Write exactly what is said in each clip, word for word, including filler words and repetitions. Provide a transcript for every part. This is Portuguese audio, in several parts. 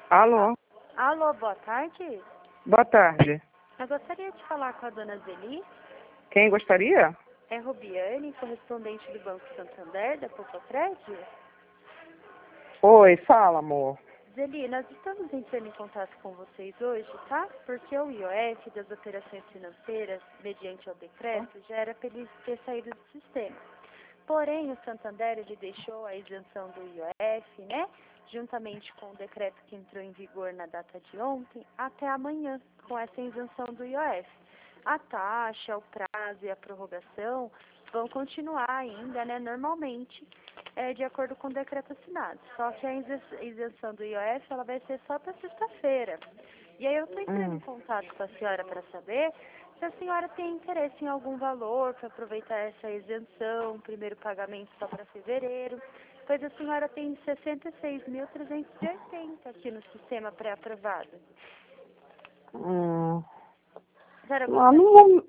Alô, Alô, boa tarde. boa tarde. Eu gostaria de falar com a dona Zeli. Quem gostaria? É Rubiane, correspondente do Banco Santander, da Popocred. Oi, fala, amor. Zeli, nós estamos entrando em contato com vocês hoje, tá? Porque o I O F das operações financeiras, mediante o decreto, já era para ele ter saído do sistema. Porém, o Santander, ele deixou a isenção do I O F, né? Juntamente com o decreto que entrou em vigor na data de ontem, até amanhã, com essa isenção do I O F. A taxa, o prazo e a prorrogação vão continuar ainda, né, normalmente, é, de acordo com o decreto assinado. Só que a isenção do I O F, ela vai ser só para sexta-feira. E aí eu estou entrando Hum. em contato com a senhora para saber se a senhora tem interesse em algum valor para aproveitar essa isenção, primeiro pagamento só para fevereiro, pois a senhora tem sessenta e seis mil trezentos e oitenta aqui no sistema pré-aprovado. Hum. A senhora Não, gostaria? não vamos...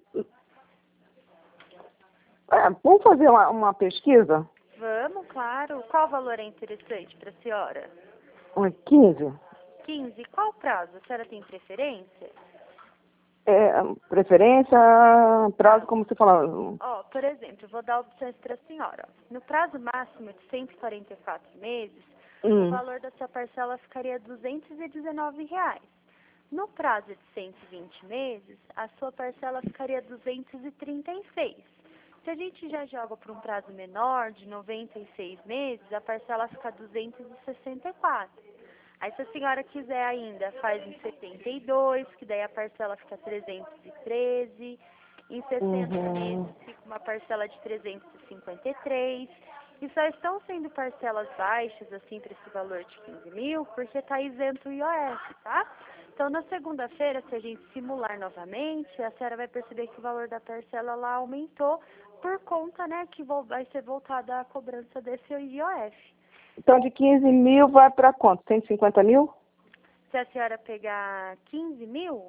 É, vamos fazer uma, uma pesquisa? Vamos, claro. Qual valor é interessante para a senhora? Oi, quinze. quinze. Qual prazo? A senhora tem preferência? É, preferência, prazo, como você falou. Ó, por exemplo, eu vou dar opções para a senhora. No prazo máximo de cento e quarenta e quatro meses, o Hum. valor da sua parcela ficaria duzentos e dezenove reais. No prazo de cento e vinte meses, a sua parcela ficaria duzentos e trinta e seis. Se a gente já joga para um prazo menor, de noventa e seis meses, a parcela fica duzentos e sessenta e quatro. Aí, se a senhora quiser ainda, faz em setenta e dois, que daí a parcela fica trezentos e treze. Em sessenta Uhum. meses, fica uma parcela de trezentos e cinquenta e três. E só estão sendo parcelas baixas, assim, para esse valor de quinze mil, porque está isento o I O F, tá? Então, na segunda-feira, se a gente simular novamente, a senhora vai perceber que o valor da parcela lá aumentou por conta, né, que vai ser voltada a cobrança desse I O F. Então, de quinze mil vai para quanto? cento e cinquenta mil? Se a senhora pegar quinze mil,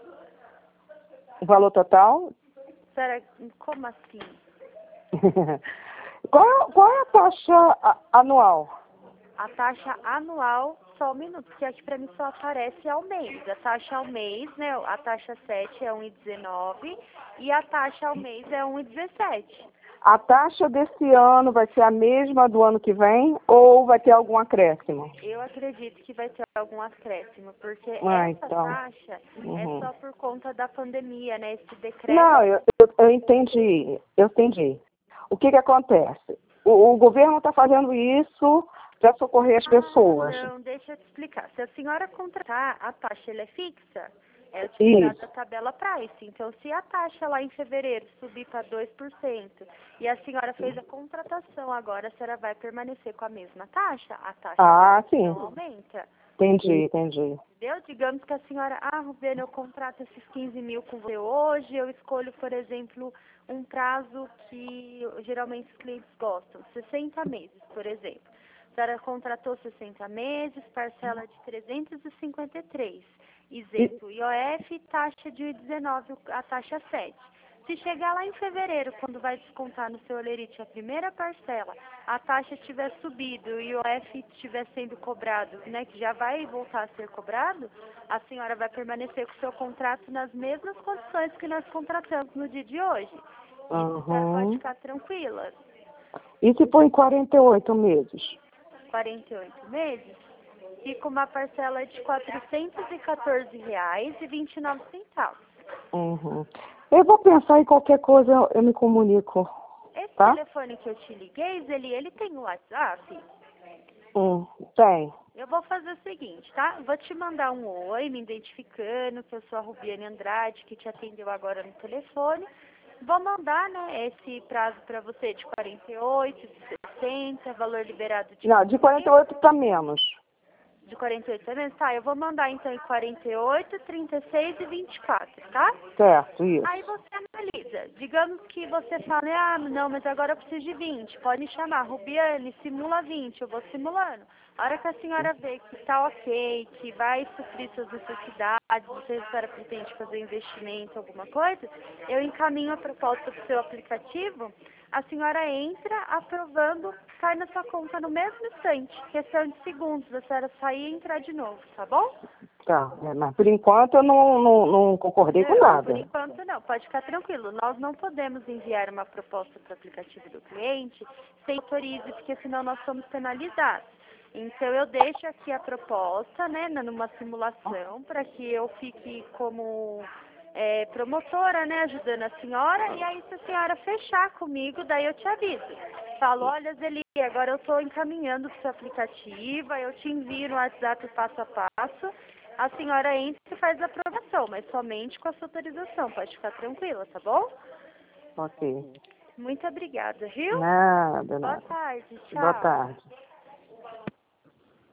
O valor total? senhora, como assim? qual, é- qual é a taxa a- anual? A taxa anual, só um minuto, porque aqui pra mim só aparece ao mês. A taxa ao mês, né, a taxa sete é um vírgula dezenove e a taxa ao mês é um vírgula dezessete. A taxa desse ano vai ser a mesma do ano que vem ou vai ter algum acréscimo? Eu acredito que vai ter algum acréscimo, porque Ah, essa então. taxa Uhum. é só por conta da pandemia, né? Esse decreto. Não, eu, eu, eu entendi, eu entendi. O que que acontece? O, o governo está fazendo isso para socorrer as pessoas. Ah, não, deixa eu te explicar. Se a senhora contratar, a taxa ela é fixa, é utilizada Isso. a tabela price. Então, se a taxa lá em fevereiro subir para dois por cento e a senhora fez a contratação agora, a senhora vai permanecer com a mesma taxa, a taxa Ah, sim. não aumenta. Entendi, entendi. Entendeu? Digamos que a senhora, ah, Rubiane, eu contrato esses quinze mil com você hoje, eu escolho, por exemplo, um prazo que geralmente os clientes gostam, sessenta meses, por exemplo. A senhora contratou sessenta meses, parcela de trezentos e cinquenta e três, isento I O F, taxa de dezenove, a taxa sete. Se chegar lá em fevereiro, quando vai descontar no seu Olerite a primeira parcela, a taxa tiver subido e o I O F estiver sendo cobrado, né, que já vai voltar a ser cobrado, a senhora vai permanecer com o seu contrato nas mesmas condições que nós contratamos no dia de hoje. Isso a senhora pode Uhum. ficar tranquila. E se for em quarenta e oito meses? quarenta e oito meses, fica uma parcela de quatrocentos e quatorze reais e vinte e nove centavos. Uhum. Eu vou pensar em qualquer coisa, eu, eu me comunico, Esse tá? telefone que eu te liguei, ele, ele tem o WhatsApp? Hum, tem. Eu vou fazer o seguinte, tá? Vou te mandar um oi, me identificando, que eu sou a Rubiane Andrade, que te atendeu agora no telefone. Vou mandar, né, esse prazo para você de quarenta e oito, de sessenta, valor liberado de... Não, de quarenta e oito para menos. De quarenta e oito também? Tá, eu vou mandar então em quarenta e oito, trinta e seis e vinte e quatro, tá? Certo, isso. Aí você analisa. Digamos que você fale, ah, não, mas agora eu preciso de vinte. Pode me chamar, Rubiane, simula vinte, eu vou simulando. A hora que a senhora vê que tá ok, que vai suprir suas necessidades, você a senhora pretende fazer investimento, alguma coisa, eu encaminho a proposta do seu aplicativo. a senhora entra, aprovando, cai na sua conta no mesmo instante. Questão de segundos, a senhora sair e entrar de novo, tá bom? Tá, é, mas por enquanto eu não, não, não concordei com Não, nada. por enquanto não, pode ficar tranquilo. Nós não podemos enviar uma proposta para o aplicativo do cliente sem autorize, porque senão nós somos penalizados. Então eu deixo aqui a proposta, né, numa simulação, para que eu fique como é, promotora, né, ajudando a senhora, e aí se a senhora fechar comigo, daí eu te aviso. Falo, olha, Zeli, agora eu estou encaminhando para o seu aplicativo, aí eu te envio no WhatsApp passo a passo, a senhora entra e faz a aprovação, mas somente com a sua autorização, pode ficar tranquila, tá bom? Ok. Muito obrigada, viu? Nada, Boa nada. tarde, tchau. Boa tarde.